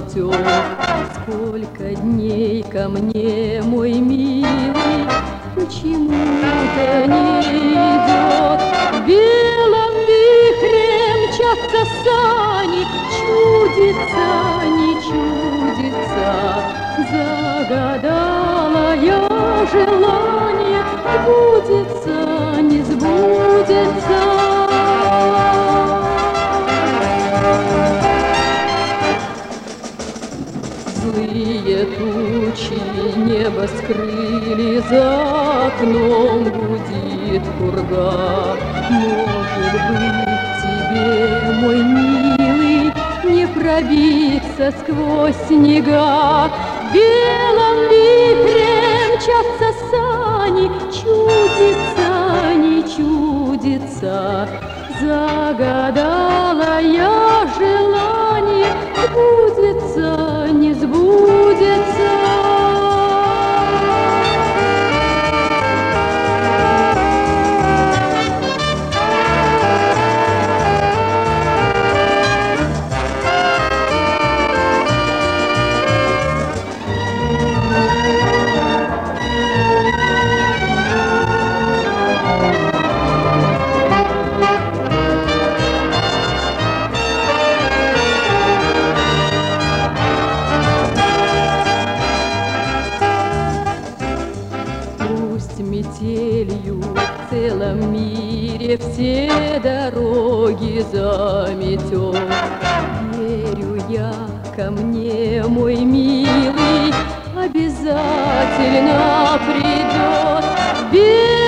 заметет. Сколько дней ко мне, мой милый, почему-то не идет. В белом вихре мчатся сани, чудится, не чудится. Загадала я желание, сбудется, не сбудется. Злые тучи небо скрыли, за окном гудит пурга. Может быть, тебе, мой милый, не пробиться сквозь снега. В белом вихре мчатся сани, чудится, не чудится. Загадала я желание, сбудется, не сбудется. Метелью в целом мире все дороги заметет. Верю я, ко мне, мой милый, обязательно придет.